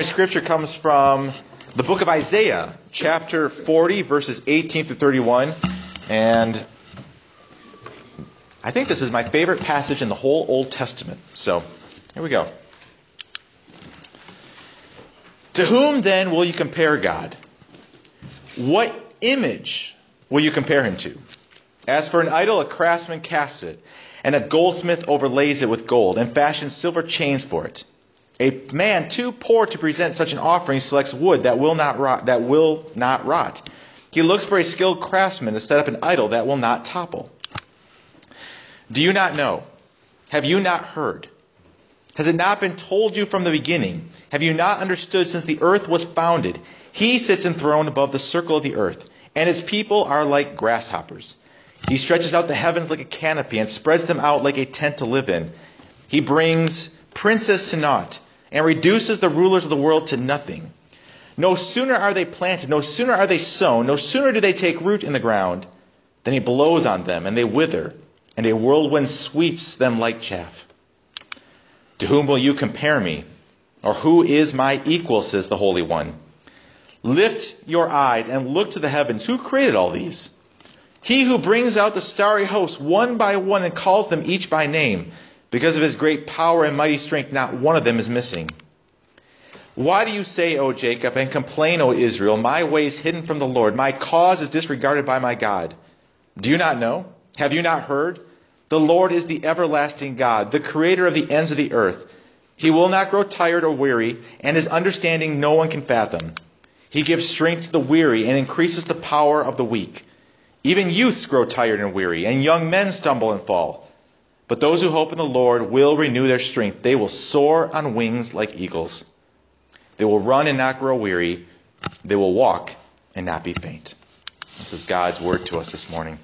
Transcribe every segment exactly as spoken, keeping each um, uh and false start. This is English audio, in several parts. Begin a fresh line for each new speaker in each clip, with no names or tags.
morning's scripture comes from the book of Isaiah, chapter forty, verses eighteen through thirty-one. And I think this is my favorite passage in the whole Old Testament. So, here we go. To whom then will you compare God? What image will you compare him to? As for an idol, a craftsman casts it, and a goldsmith overlays it with gold, and fashions silver chains for it. A man too poor to present such an offering selects wood that will not rot. That will not rot. He looks for a skilled craftsman to set up an idol that will not topple. Do you not know? Have you not heard? Has it not been told you from the beginning? Have you not understood since the earth was founded? He sits enthroned above the circle of the earth, and his people are like grasshoppers. He stretches out the heavens like a canopy and spreads them out like a tent to live in. He brings princes to naught and reduces the rulers of the world to nothing. No sooner are they planted, no sooner are they sown, no sooner do they take root in the ground, than he blows on them and they wither, and a whirlwind sweeps them like chaff. To whom will you compare me? Or who is my equal, says the Holy One. Lift your eyes and look to the heavens. Who created all these? He who brings out the starry host one by one and calls them each by name. Because of his great power and mighty strength, not one of them is missing. Why do you say, O Jacob, and complain, O Israel, my way is hidden from the Lord, my cause is disregarded by my God? Do you not know? Have you not heard? The Lord is the everlasting God, the creator of the ends of the earth. He will not grow tired or weary, and his understanding no one can fathom. He gives strength to the weary and increases the power of the weak. Even youths grow tired and weary, and young men stumble and fall. But those who hope in the Lord will renew their strength. They will soar on wings like eagles. They will run and not grow weary. They will walk and not be faint. This is God's word to us this morning.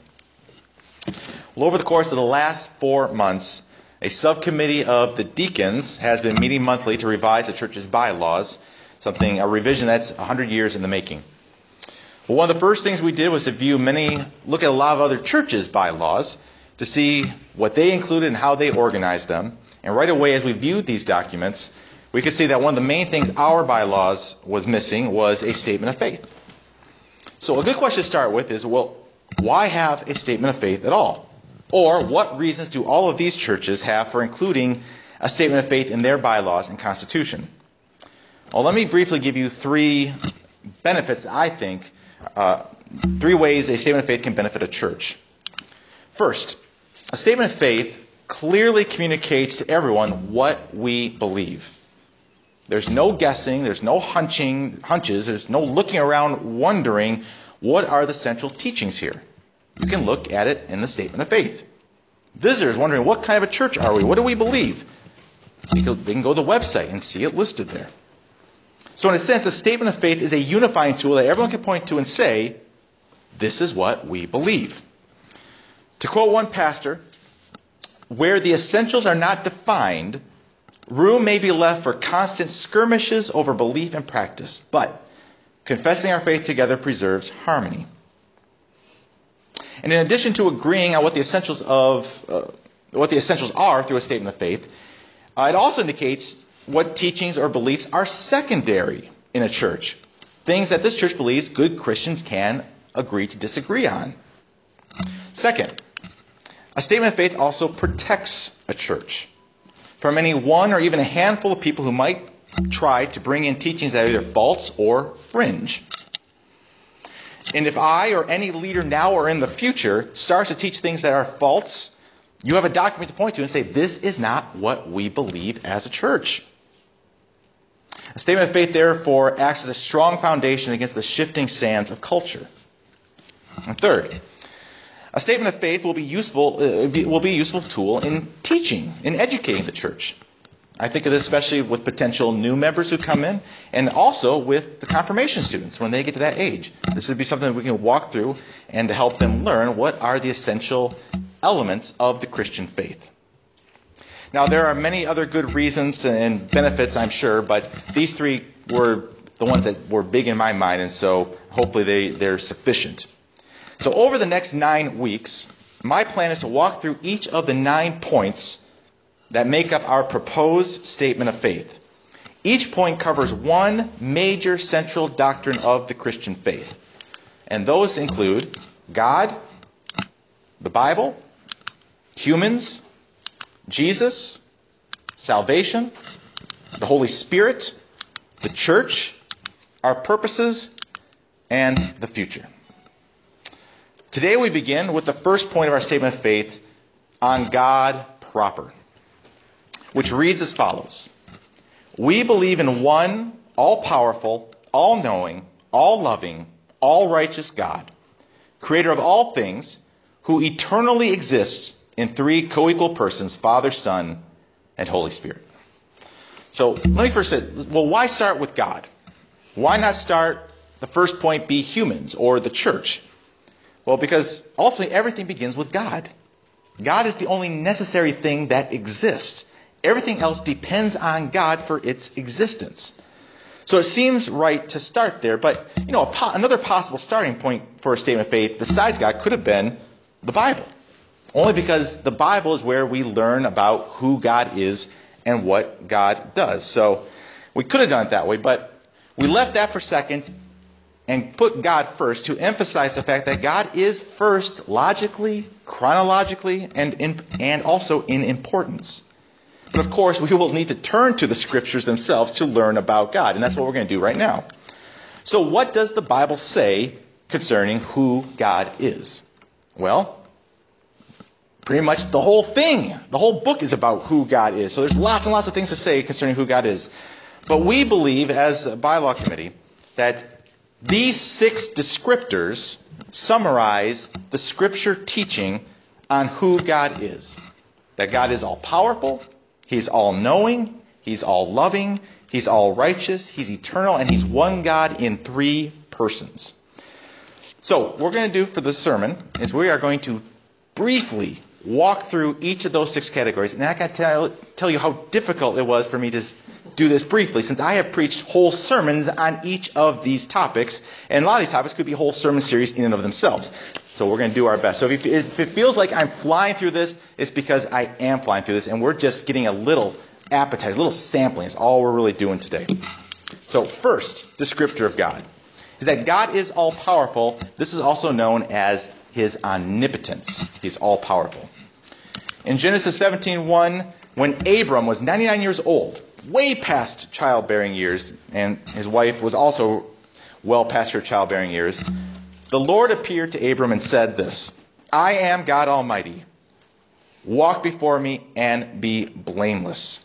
Well, over the course of the last four months, a subcommittee of the deacons has been meeting monthly to revise the church's bylaws, something, a revision that's one hundred years in the making. Well, one of the first things we did was to view many, look at a lot of other churches' bylaws, to see what they included and how they organized them. And right away, as we viewed these documents, we could see that one of the main things our bylaws was missing was a statement of faith. So a good question to start with is, well, why have a statement of faith at all? Or what reasons do all of these churches have for including a statement of faith in their bylaws and constitution? Well, let me briefly give you three benefits, I think, uh, three ways a statement of faith can benefit a church. First, a statement of faith clearly communicates to everyone what we believe. There's no guessing, there's no hunching, hunches, there's no looking around wondering what are the central teachings here. You can look at it in the statement of faith. Visitors wondering, what kind of a church are we? What do we believe? They can go to the website and see it listed there. So in a sense, a statement of faith is a unifying tool that everyone can point to and say, this is what we believe. To quote one pastor, where the essentials are not defined, room may be left for constant skirmishes over belief and practice, but confessing our faith together preserves harmony. And in addition to agreeing on what the essentials of uh, what the essentials are through a statement of faith, uh, it also indicates what teachings or beliefs are secondary in a church. Things that this church believes good Christians can agree to disagree on. Second, a statement of faith also protects a church from any one or even a handful of people who might try to bring in teachings that are either false or fringe. And if I or any leader now or in the future starts to teach things that are false, you have a document to point to and say, this is not what we believe as a church. A statement of faith, therefore, acts as a strong foundation against the shifting sands of culture. And third, a statement of faith will be useful. Uh, will be a useful tool in teaching, in educating the church. I think of this especially with potential new members who come in, and also with the confirmation students when they get to that age. This would be something that we can walk through and to help them learn what are the essential elements of the Christian faith. Now, there are many other good reasons to, and benefits, I'm sure, but these three were the ones that were big in my mind, and so hopefully they, they're sufficient. So over the next nine weeks, my plan is to walk through each of the nine points that make up our proposed statement of faith. Each point covers one major central doctrine of the Christian faith. And those include God, the Bible, humans, Jesus, salvation, the Holy Spirit, the church, our purposes, and the future. Today we begin with the first point of our statement of faith on God proper, which reads as follows. We believe in one all-powerful, all-knowing, all-loving, all-righteous God, creator of all things, who eternally exists in three co-equal persons, Father, Son, and Holy Spirit. So let me first say, well, why start with God? Why not start the first point be humans or the church? Well, because ultimately everything begins with God. God is the only necessary thing that exists. Everything else depends on God for its existence. So it seems right to start there, but you know, a po- another possible starting point for a statement of faith besides God could have been the Bible. Only because the Bible is where we learn about who God is and what God does. So we could have done it that way, but we left that for second and put God first to emphasize the fact that God is first logically, chronologically, and in, and also in importance. But of course, we will need to turn to the scriptures themselves to learn about God, and that's what we're going to do right now. So what does the Bible say concerning who God is? Well, pretty much the whole thing, the whole book is about who God is. So there's lots and lots of things to say concerning who God is. But we believe as a bylaw committee that these six descriptors summarize the scripture teaching on who God is. That God is all-powerful, He's all-knowing, He's all-loving, He's all-righteous, He's eternal, and He's one God in three persons. So what we're going to do for this sermon is we are going to briefly walk through each of those six categories. And I can tell, tell you how difficult it was for me to do this briefly, since I have preached whole sermons on each of these topics, and a lot of these topics could be whole sermon series in and of themselves. So we're going to do our best. So if, if it feels like I'm flying through this, it's because I am flying through this, and we're just getting a little appetite, a little sampling. It's all we're really doing today. So first descriptor of God is that God is all-powerful. This is also known as His omnipotence. He's all-powerful. In Genesis seventeen one, when Abram was ninety-nine years old, way past childbearing years, and his wife was also well past her childbearing years, the Lord appeared to Abram and said this, I am God Almighty. Walk before me and be blameless.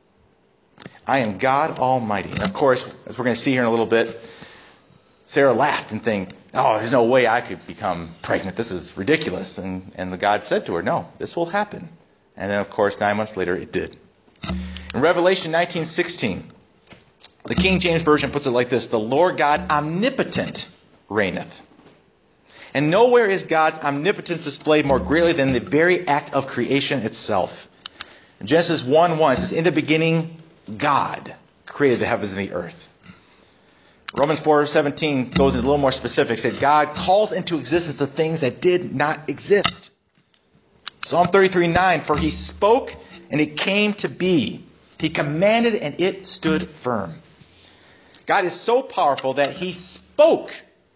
I am God Almighty. And of course, as we're going to see here in a little bit, Sarah laughed and think, oh, there's no way I could become pregnant. This is ridiculous. And, and the God said to her, no, this will happen. And then, of course, nine months later, it did. In Revelation nineteen sixteen, the King James Version puts it like this, the Lord God omnipotent reigneth. And nowhere is God's omnipotence displayed more greatly than the very act of creation itself. In Genesis one one, it says, in the beginning, God created the heavens and the earth. Romans four seventeen goes a little more specific, says God calls into existence the things that did not exist. Psalm thirty-three nine, for He spoke and it came to be. He commanded and it stood firm. God is so powerful that He spoke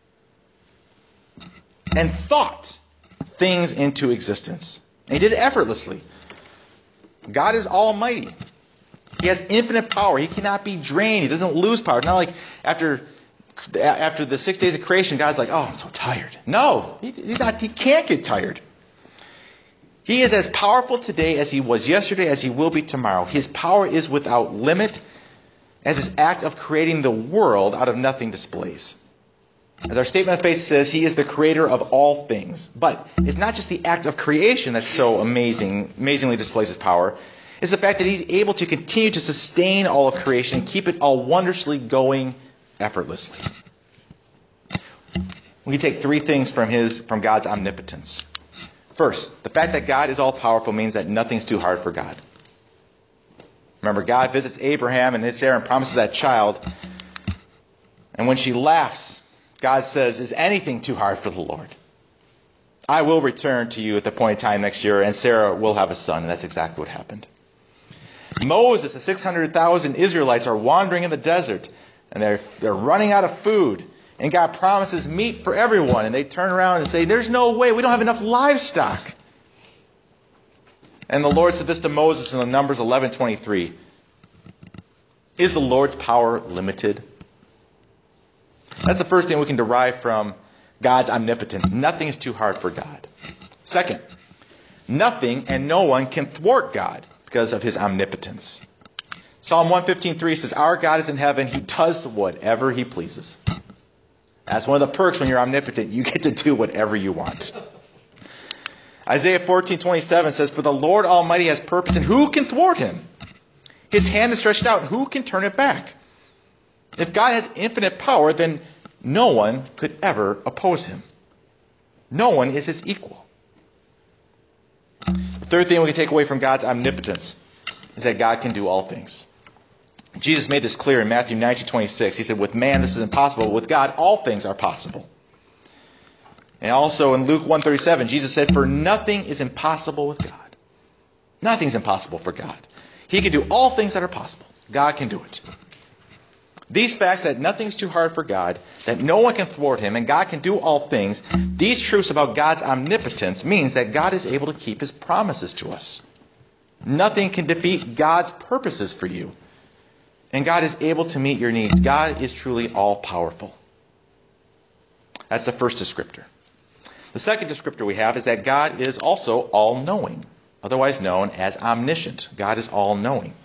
and thought things into existence. And He did it effortlessly. God is almighty. He has infinite power. He cannot be drained. He doesn't lose power. It's not like after after the six days of creation, God's like, oh, I'm so tired. No, he, he's not, he can't get tired. He is as powerful today as He was yesterday, as He will be tomorrow. His power is without limit, as His act of creating the world out of nothing displays. As our statement of faith says, He is the creator of all things. But it's not just the act of creation that's so amazing, amazingly displays His power. It's the fact that He's able to continue to sustain all of creation, keep it all wondrously going effortlessly. We can take three things from his, from God's omnipotence. First, the fact that God is all-powerful means that nothing's too hard for God. Remember, God visits Abraham and Sarah and promises that child. And when she laughs, God says, is anything too hard for the Lord? I will return to you at the point in time next year, and Sarah will have a son. And that's exactly what happened. Moses, the six hundred thousand Israelites are wandering in the desert, and they're, they're running out of food. And God promises meat for everyone. And they turn around and say, there's no way. We don't have enough livestock. And the Lord said this to Moses in Numbers eleven twenty-three. Is the Lord's power limited? That's the first thing we can derive from God's omnipotence. Nothing is too hard for God. Second, nothing and no one can thwart God because of his omnipotence. Psalm one fifteen three says, our God is in heaven. He does whatever he pleases. That's one of the perks when you're omnipotent. You get to do whatever you want. Isaiah fourteen twenty-seven says, for the Lord Almighty has purpose, and who can thwart him? His hand is stretched out, and who can turn it back? If God has infinite power, then no one could ever oppose him. No one is his equal. The third thing we can take away from God's omnipotence is that God can do all things. Jesus made this clear in Matthew nineteen twenty-six. He said, with man this is impossible. With God all things are possible. And also in Luke one thirty-seven, Jesus said, for nothing is impossible with God. Nothing's impossible for God. He can do all things that are possible. God can do it. These facts that nothing's too hard for God, that no one can thwart him, and God can do all things, these truths about God's omnipotence means that God is able to keep his promises to us. Nothing can defeat God's purposes for you. And God is able to meet your needs. God is truly all-powerful. That's the first descriptor. The second descriptor we have is that God is also all-knowing, otherwise known as omniscient. God is all-knowing.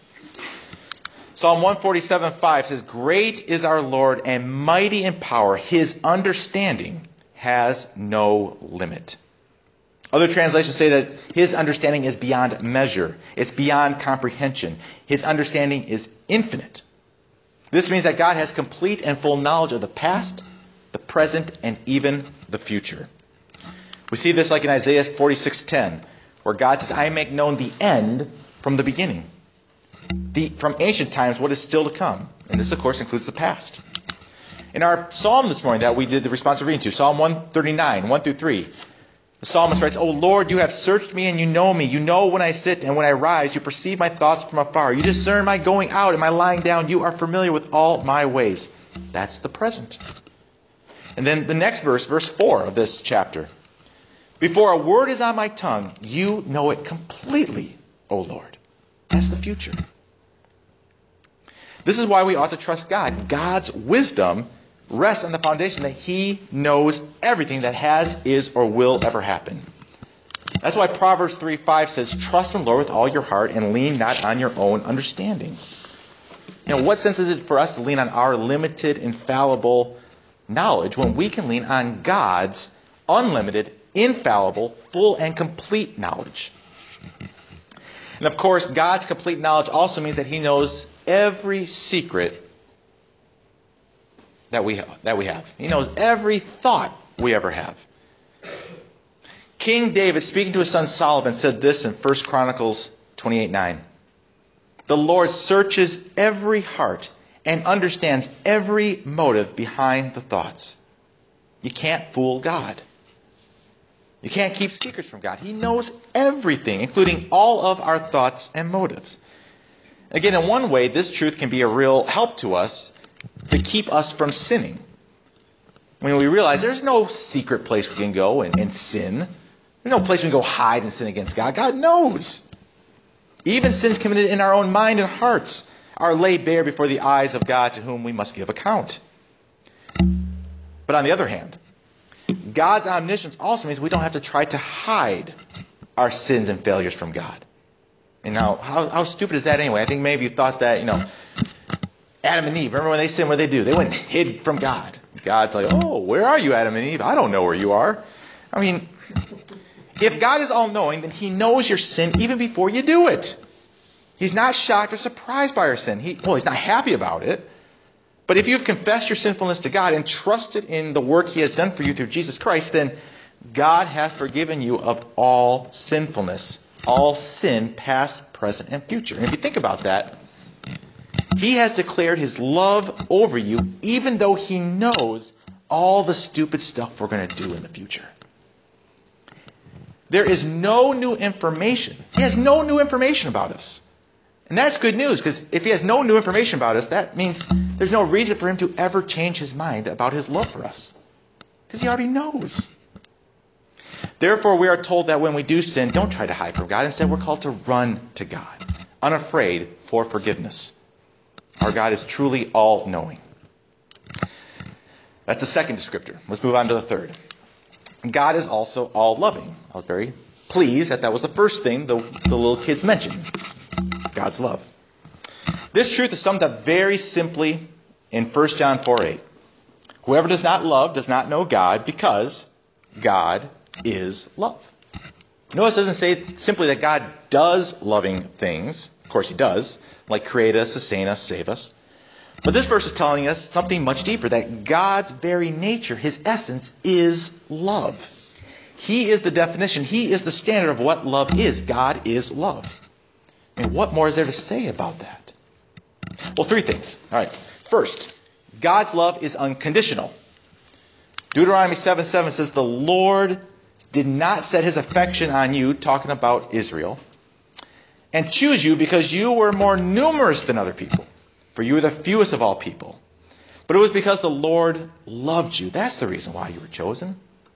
Psalm one forty-seven five says, great is our Lord and mighty in power. His understanding has no limit. Other translations say that his understanding is beyond measure. It's beyond comprehension. His understanding is infinite. This means that God has complete and full knowledge of the past, the present, and even the future. We see this like in Isaiah forty-six ten, where God says, I make known the end from the beginning. The, from ancient times, what is still to come. And this, of course, includes the past. In our psalm this morning that we did the responsive reading to, Psalm one thirty-nine, one through three, the psalmist writes, O Lord, you have searched me and you know me. You know when I sit and when I rise. You perceive my thoughts from afar. You discern my going out and my lying down. You are familiar with all my ways. That's the present. And then the next verse, verse four of this chapter. Before a word is on my tongue, you know it completely, O Lord. That's the future. This is why we ought to trust God. God's wisdom rests on the foundation that he knows everything that has, is, or will ever happen. That's why Proverbs three five says, trust in the Lord with all your heart and lean not on your own understanding. You know, what sense is it for us to lean on our limited, infallible knowledge when we can lean on God's unlimited, infallible, full, and complete knowledge? And of course, God's complete knowledge also means that he knows every secret that we have, that we have. He knows every thought we ever have. King David, speaking to his son Solomon, said this in First Chronicles twenty-eight nine. The Lord searches every heart and understands every motive behind the thoughts. You can't fool God. You can't keep secrets from God. He knows everything, including all of our thoughts and motives. Again, in one way, this truth can be a real help to us to keep us from sinning. When we realize there's no secret place we can go and, and sin. There's no place we can go hide and sin against God. God knows. Even sins committed in our own mind and hearts are laid bare before the eyes of God, to whom we must give account. But on the other hand, God's omniscience also means we don't have to try to hide our sins and failures from God. And now, how, how stupid is that anyway? I think maybe you thought that, you know, Adam and Eve, remember when they sinned, what did they do? They went and hid from God. God's like, oh, where are you, Adam and Eve? I don't know where you are. I mean, if God is all-knowing, then he knows your sin even before you do it. He's not shocked or surprised by your sin. He, well, he's not happy about it. But if you've confessed your sinfulness to God and trusted in the work he has done for you through Jesus Christ, then God has forgiven you of all sinfulness, all sin, past, present, and future. And if you think about that, he has declared his love over you, even though he knows all the stupid stuff we're going to do in the future. There is no new information. He has no new information about us. And that's good news, because if he has no new information about us, that means there's no reason for him to ever change his mind about his love for us, because he already knows. Therefore, we are told that when we do sin, don't try to hide from God. Instead, we're called to run to God, unafraid for forgiveness. Our God is truly all-knowing. That's the second descriptor. Let's move on to the third. God is also all-loving. I was very pleased that that was the first thing the, the little kids mentioned. God's love. This truth is summed up very simply in First John four eight. Whoever does not love does not know God, because God is love. Notice it doesn't say simply that God does loving things. Of course he does, like create us, sustain us, save us. But this verse is telling us something much deeper, that God's very nature, his essence, is love. He is the definition. He is the standard of what love is. God is love. And what more is there to say about that? Well, three things. All right. First, God's love is unconditional. Deuteronomy seven seven says, the Lord did not set his affection on you, talking about Israel, and choose you because you were more numerous than other people. For you were the fewest of all people. But it was because the Lord loved you. That's the reason why you were chosen.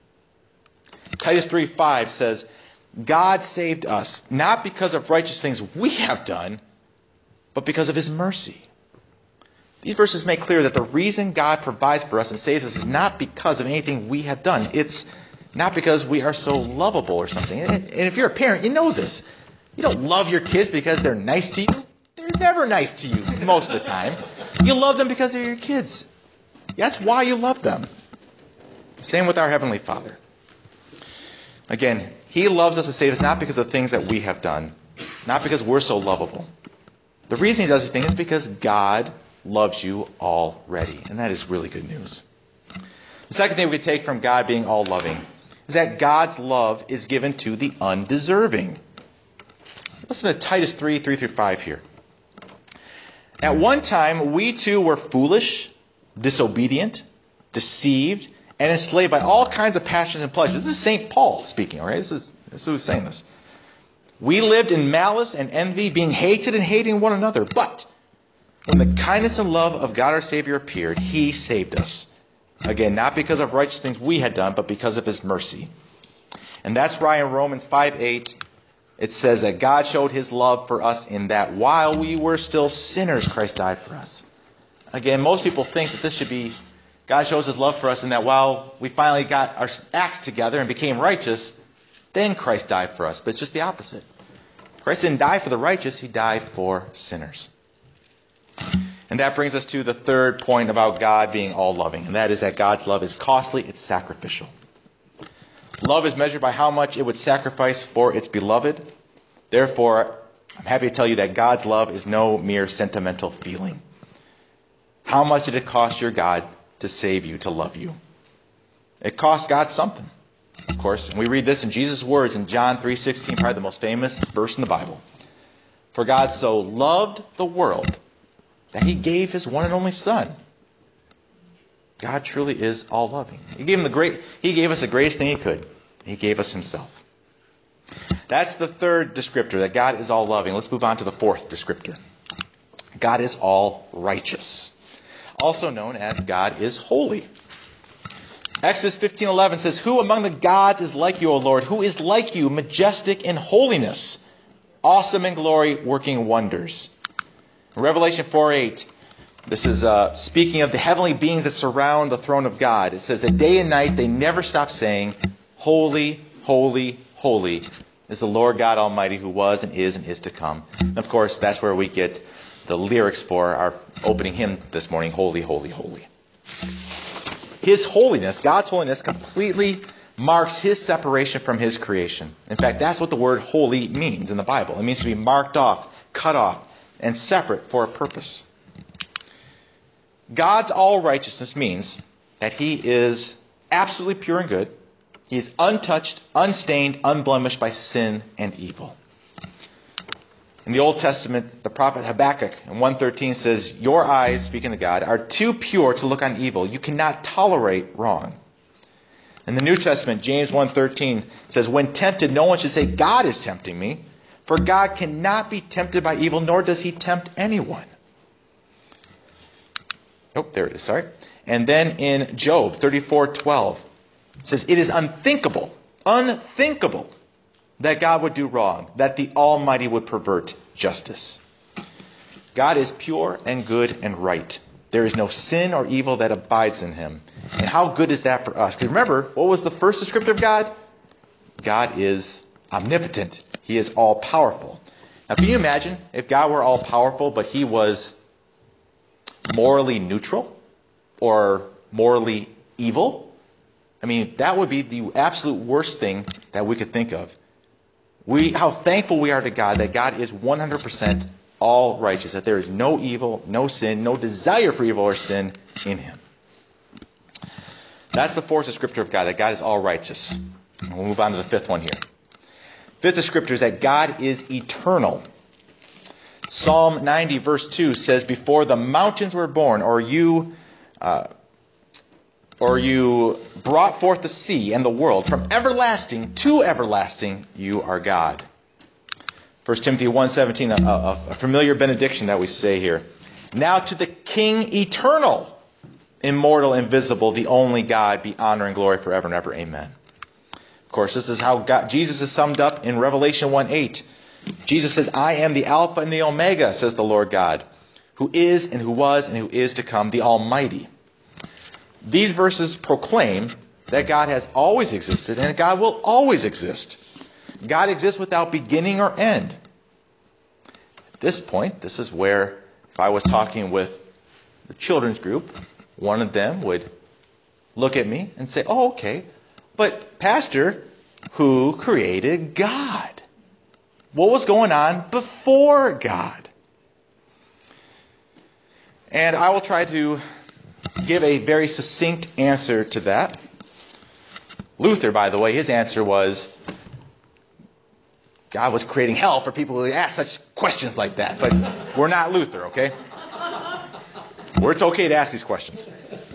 Titus three five says, God saved us, not because of righteous things we have done, but because of his mercy. These verses make clear that the reason God provides for us and saves us is not because of anything we have done. It's not because we are so lovable or something. And if you're a parent, you know this. You don't love your kids because they're nice to you. They're never nice to you most of the time. You love them because they're your kids. That's why you love them. Same with our Heavenly Father. Again, he loves us to save us not because of things that we have done, not because we're so lovable. The reason he does these things is because God loves you already. And that is really good news. The second thing we could take from God being all-loving is that God's love is given to the undeserving. Listen to Titus three, three through five here. At one time, we too were foolish, disobedient, deceived, and enslaved by all kinds of passions and pleasures. This is Saint Paul speaking, all right? This is, this is who's saying this. We lived in malice and envy, being hated and hating one another. But when the kindness and love of God our Savior appeared, he saved us. Again, not because of righteous things we had done, but because of his mercy. And that's why in Romans five eight, it says that God showed his love for us in that while we were still sinners, Christ died for us. Again, most people think that this should be, God shows his love for us in that while we finally got our acts together and became righteous, then Christ died for us. But it's just the opposite. Christ didn't die for the righteous, he died for sinners. And that brings us to the third point about God being all-loving, and that is that God's love is costly, it's sacrificial. Love is measured by how much it would sacrifice for its beloved. Therefore, I'm happy to tell you that God's love is no mere sentimental feeling. How much did it cost your God to save you, to love you? It cost God something, of course. And we read this in Jesus' words in John three sixteen, probably the most famous verse in the Bible. For God so loved the world that he gave his one and only Son. God truly is all-loving. He gave him the great. He gave us the greatest thing he could. He gave us himself. That's the third descriptor, that God is all-loving. Let's move on to the fourth descriptor. God is all-righteous, also known as God is holy. Exodus fifteen eleven says, Who among the gods is like you, O Lord? Who is like you, majestic in holiness, awesome in glory, working wonders? In Revelation four eight, this is uh, speaking of the heavenly beings that surround the throne of God. It says that day and night they never stop saying, Holy, holy, holy is the Lord God Almighty, who was and is and is to come. And of course, that's where we get the lyrics for our opening hymn this morning, Holy, holy, holy. His holiness, God's holiness, completely marks his separation from his creation. In fact, that's what the word holy means in the Bible. It means to be marked off, cut off, and separate for a purpose. God's all-righteousness means that he is absolutely pure and good. He is untouched, unstained, unblemished by sin and evil. In the Old Testament, the prophet Habakkuk in one thirteen says, Your eyes, speaking to God, are too pure to look on evil. You cannot tolerate wrong. In the New Testament, James one thirteen says, When tempted, no one should say, God is tempting me. For God cannot be tempted by evil, nor does he tempt anyone. Oh, there it is, sorry. And then in Job thirty-four twelve, it says, it is unthinkable, unthinkable that God would do wrong, that the Almighty would pervert justice. God is pure and good and right. There is no sin or evil that abides in him. And how good is that for us? Because remember, what was the first descriptor of God? God is omnipotent. He is all-powerful. Now, can you imagine if God were all-powerful, but he was morally neutral or morally evil? I mean, that would be the absolute worst thing that we could think of. We, how thankful we are to God that God is one hundred percent all righteous, that there is no evil, no sin, no desire for evil or sin in him. That's the fourth descriptor of God, that God is all righteous. And we'll move on to the fifth one here. Fifth descriptor is that God is eternal. Psalm ninety verse two says, before the mountains were born, or you uh, or you brought forth the sea and the world, from everlasting to everlasting you are God. First Timothy one seventeen, a, a, a familiar benediction that we say here. Now to the King eternal, immortal, invisible, the only God, be honor and glory forever and ever. Amen. Of course, this is how God, Jesus is summed up in Revelation one eight. Jesus says, I am the Alpha and the Omega, says the Lord God, who is and who was and who is to come, the Almighty. These verses proclaim that God has always existed and God will always exist. God exists without beginning or end. At this point, this is where, if I was talking with the children's group, one of them would look at me and say, oh, okay, but Pastor, who created God? What was going on before God? And I will try to give a very succinct answer to that. Luther, by the way, his answer was, God was creating hell for people who ask such questions like that. But we're not Luther, okay? Where it's okay to ask these questions.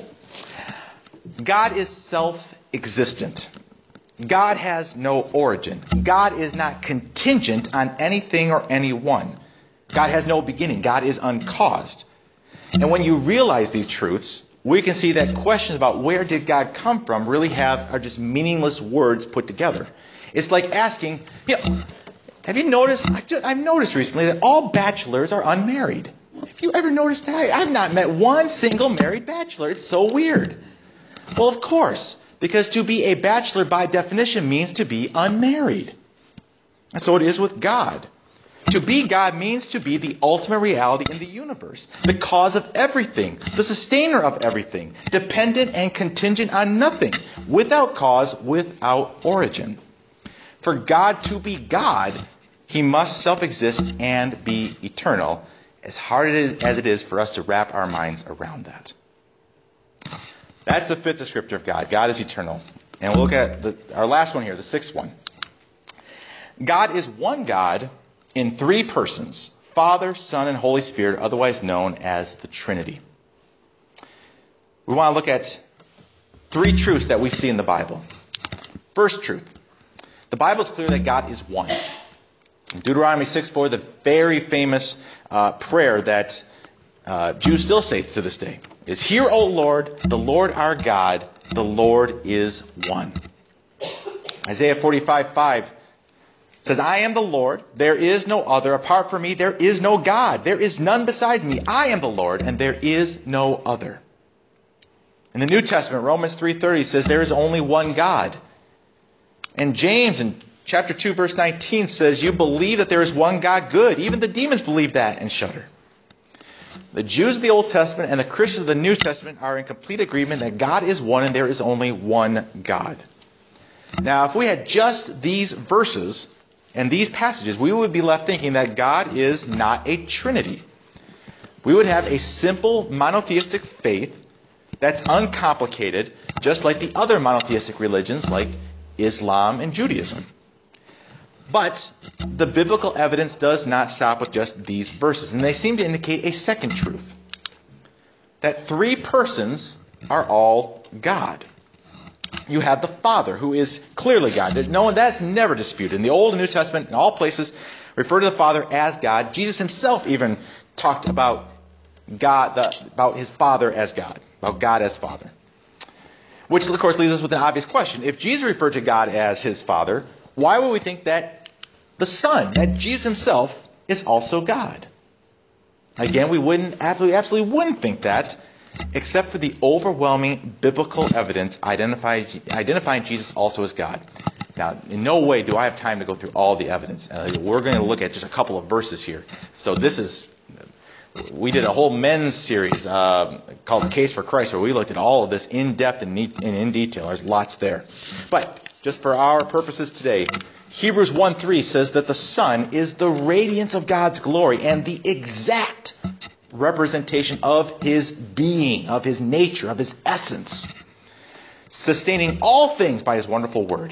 God is self-existent. God has no origin. God is not contingent on anything or anyone. God has no beginning. God is uncaused. And when you realize these truths, we can see that questions about where did God come from really have are just meaningless words put together. It's like asking, you know, have you noticed, I've noticed recently that all bachelors are unmarried. Have you ever noticed that? I've not met one single married bachelor. It's so weird. Well, of course, because to be a bachelor by definition means to be unmarried. And so it is with God. To be God means to be the ultimate reality in the universe, the cause of everything, the sustainer of everything, dependent and contingent on nothing, without cause, without origin. For God to be God, he must self-exist and be eternal, as hard as it is for us to wrap our minds around that. That's the fifth descriptor of God. God is eternal. And we'll look at the, our last one here, the sixth one. God is one God in three persons, Father, Son, and Holy Spirit, otherwise known as the Trinity. We want to look at three truths that we see in the Bible. First truth. The Bible is clear that God is one. In Deuteronomy six four, the very famous uh, prayer that uh, Jews still say to this day is, Hear, O Lord, the Lord our God, the Lord is one. Isaiah forty-five five says, I am the Lord, there is no other. Apart from me, there is no God. There is none besides me. I am the Lord, and there is no other. In the New Testament, Romans three thirty says, there is only one God. And James in chapter two, verse nineteen says, you believe that there is one God, good. Even the demons believe that and shudder. The Jews of the Old Testament and the Christians of the New Testament are in complete agreement that God is one and there is only one God. Now, if we had just these verses and these passages, we would be left thinking that God is not a Trinity. We would have a simple monotheistic faith that's uncomplicated, just like the other monotheistic religions like Islam and Judaism. But the biblical evidence does not stop with just these verses, and they seem to indicate a second truth, that three persons are all God. You have the Father, who is clearly God. There's no one that's never disputed. In the Old and New Testament, in all places refer to the Father as God. Jesus himself even talked about God, the, about his Father as God, about God as Father. Which, of course, leaves us with an obvious question. If Jesus referred to God as his Father, why would we think that the Son, that Jesus himself, is also God? Again, we wouldn't absolutely, absolutely wouldn't think that, except for the overwhelming biblical evidence identifying, identifying Jesus also as God. Now, in no way do I have time to go through all the evidence. Uh, we're going to look at just a couple of verses here. So this is, we did a whole men's series uh, called The Case for Christ, where we looked at all of this in depth and in, in detail. There's lots there. But just for our purposes today, Hebrews one three says that the Son is the radiance of God's glory and the exact representation of his being, of his nature, of his essence, sustaining all things by his wonderful word.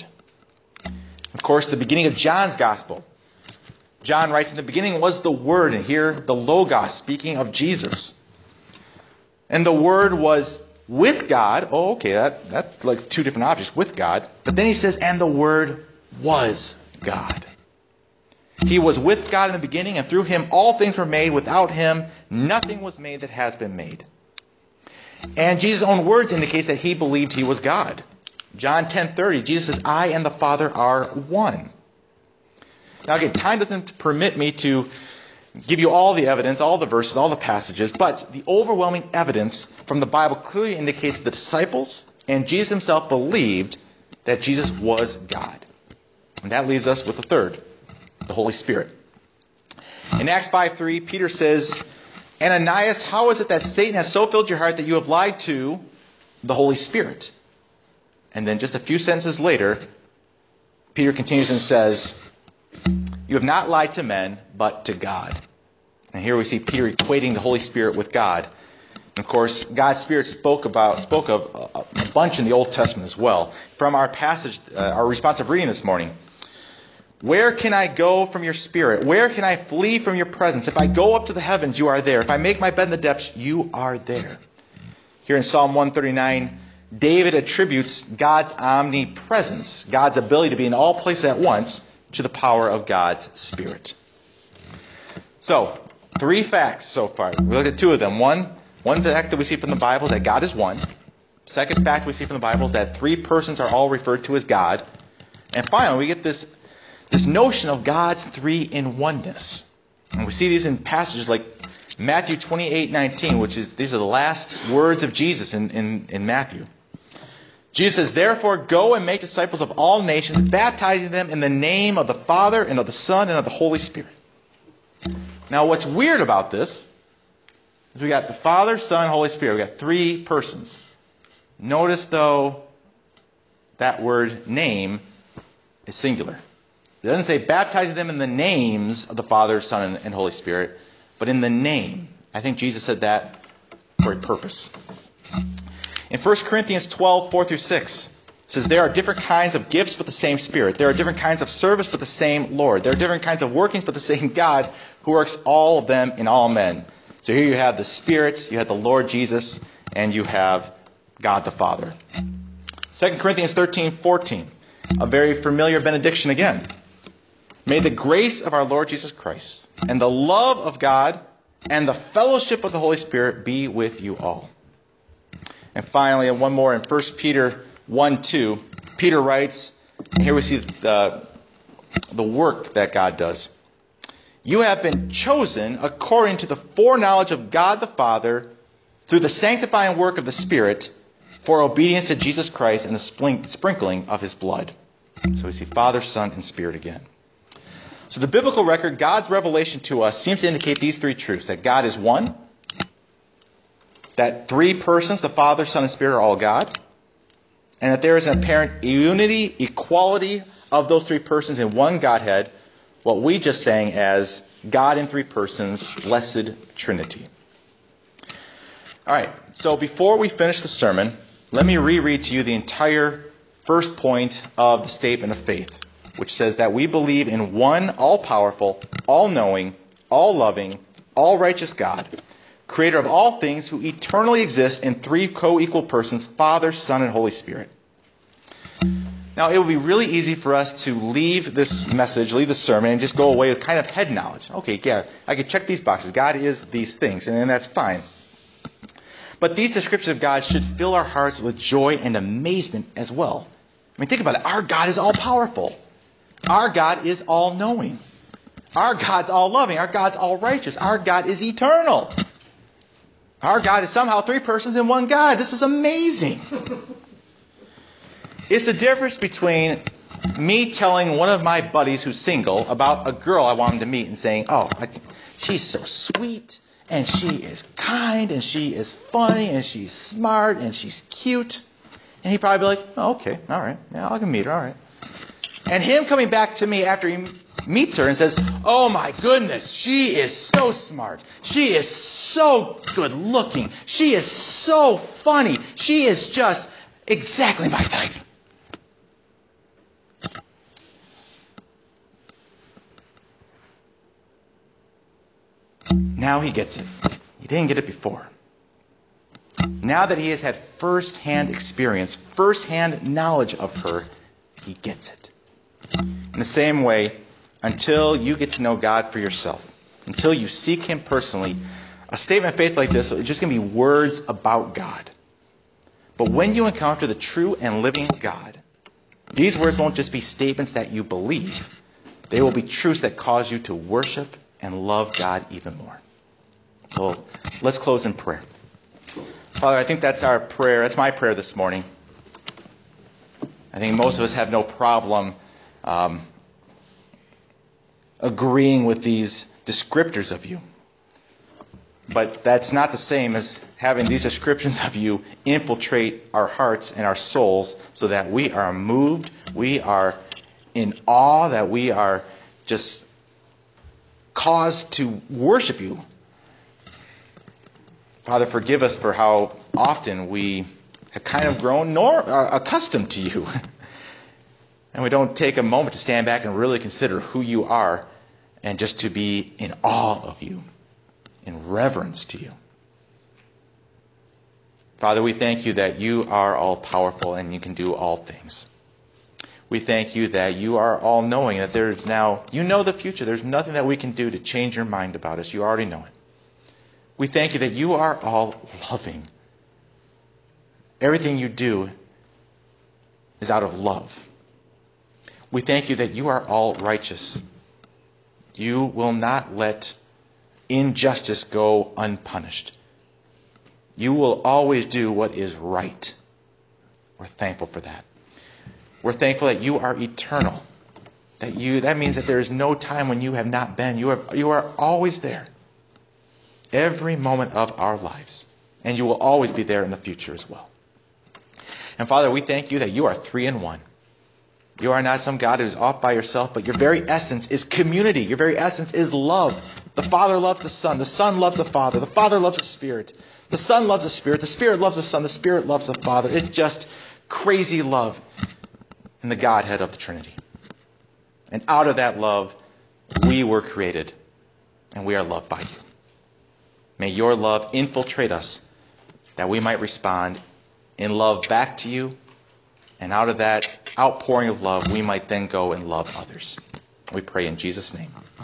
Of course, the beginning of John's gospel, John writes, in the beginning was the Word, and here the Logos, speaking of Jesus. And the Word was with God. Oh, okay, that, that's like two different objects, with God. But then he says, and the Word was God. He was with God in the beginning, and through him all things were made. Without him, nothing was made that has been made. And Jesus' own words indicate that he believed he was God. John ten thirty, Jesus says, I and the Father are one. Now again, time doesn't permit me to give you all the evidence, all the verses, all the passages, but the overwhelming evidence from the Bible clearly indicates the disciples and Jesus himself believed that Jesus was God. And that leaves us with the third, the Holy Spirit. In Acts five three, Peter says, Ananias, how is it that Satan has so filled your heart that you have lied to the Holy Spirit? And then just a few sentences later, Peter continues and says, you have not lied to men, but to God. And here we see Peter equating the Holy Spirit with God. And of course, God's Spirit spoke about spoke of a, a bunch in the Old Testament as well. From our passage, uh, our responsive reading this morning, where can I go from your Spirit? Where can I flee from your presence? If I go up to the heavens, you are there. If I make my bed in the depths, you are there. Here in Psalm one thirty-nine, David attributes God's omnipresence, God's ability to be in all places at once, to the power of God's Spirit. So, three facts so far. We looked at two of them. One, one fact that we see from the Bible is that God is one. Second fact we see from the Bible is that three persons are all referred to as God. And finally, we get this, this notion of God's three-in-oneness. And we see these in passages like Matthew twenty-eight nineteen, which is, these are the last words of Jesus in, in, in Matthew. Jesus says, therefore, go and make disciples of all nations, baptizing them in the name of the Father and of the Son and of the Holy Spirit. Now, what's weird about this is we got the Father, Son, Holy Spirit. We got three persons. Notice, though, that word name is singular. It doesn't say baptizing them in the names of the Father, Son, and Holy Spirit, but in the name. I think Jesus said that for a purpose. In First Corinthians twelve, four through six, it says, there are different kinds of gifts, but the same Spirit. There are different kinds of service, but the same Lord. There are different kinds of workings, but the same God, who works all of them in all men. So here you have the Spirit, you have the Lord Jesus, and you have God the Father. Second Corinthians thirteen, fourteen, a very familiar benediction again. May the grace of our Lord Jesus Christ, and the love of God, and the fellowship of the Holy Spirit be with you all. And finally, and one more in First Peter one two, Peter writes, and here we see the, the work that God does. You have been chosen according to the foreknowledge of God the Father through the sanctifying work of the Spirit for obedience to Jesus Christ and the sprinkling of his blood. So we see Father, Son, and Spirit again. So the biblical record, God's revelation to us, seems to indicate these three truths. That God is one. That three persons, the Father, Son, and Spirit, are all God. And that there is an apparent unity, equality of those three persons in one Godhead. What we just sang as God in three persons, blessed Trinity. All right, so before we finish the sermon, let me reread to you the entire first point of the statement of faith, which says that we believe in one all-powerful, all-knowing, all-loving, all-righteous God, creator of all things, who eternally exists in three co-equal persons, Father, Son, and Holy Spirit. Now, it would be really easy for us to leave this message, leave the sermon, and just go away with kind of head knowledge. Okay, yeah, I could check these boxes. God is these things, and then that's fine. But these descriptions of God should fill our hearts with joy and amazement as well. I mean, think about it. Our God is all-powerful. Our God is all-knowing. Our God's all-loving. Our God's all-righteous. Our God is eternal. Our God is somehow three persons in one God. This is amazing. It's the difference between me telling one of my buddies who's single about a girl I want him to meet and saying, oh, I, she's so sweet, and she is kind, and she is funny, and she's smart, and she's cute. And he'd probably be like, oh, okay, all right, yeah, I can meet her, all right. And him coming back to me after he meets her and says, oh my goodness, she is so smart. She is so good looking. She is so funny. She is just exactly my type. Now he gets it. He didn't get it before. Now that he has had first-hand experience, first-hand knowledge of her, he gets it. In the same way, until you get to know God for yourself, until you seek Him personally, a statement of faith like this is just going to be words about God. But when you encounter the true and living God, these words won't just be statements that you believe. They will be truths that cause you to worship and love God even more. So let's close in prayer. Father, I think that's our prayer. That's my prayer this morning. I think most of us have no problem um, agreeing with these descriptors of you. But that's not the same as having these descriptions of you infiltrate our hearts and our souls so that we are moved, we are in awe, that we are just caused to worship you. Father, forgive us for how often we have kind of grown nor, uh, accustomed to you. And we don't take a moment to stand back and really consider who you are and just to be in awe of you, in reverence to you. Father, we thank you that you are all-powerful and you can do all things. We thank you that you are all-knowing, that there's now, you know the future. There's nothing that we can do to change your mind about us. You already know it. We thank you that you are all-loving. Everything you do is out of love. We thank you that you are all-righteous. You will not let injustice go unpunished. You will always do what is right. We're thankful for that. We're thankful that you are eternal. That you that means that there is no time when you have not been. You are you are always there. Every moment of our lives. And you will always be there in the future as well. And Father, we thank you that you are three in one. You are not some God who is off by yourself, but your very essence is community. Your very essence is love. The Father loves the Son. The Son loves the Father. The Father loves the Spirit. The Son loves the Spirit. The Spirit loves the Son. The Spirit loves the Father. It's just crazy love in the Godhead of the Trinity. And out of that love, we were created. And we are loved by you. May your love infiltrate us that we might respond in love back to you. And out of that outpouring of love, we might then go and love others. We pray in Jesus' name.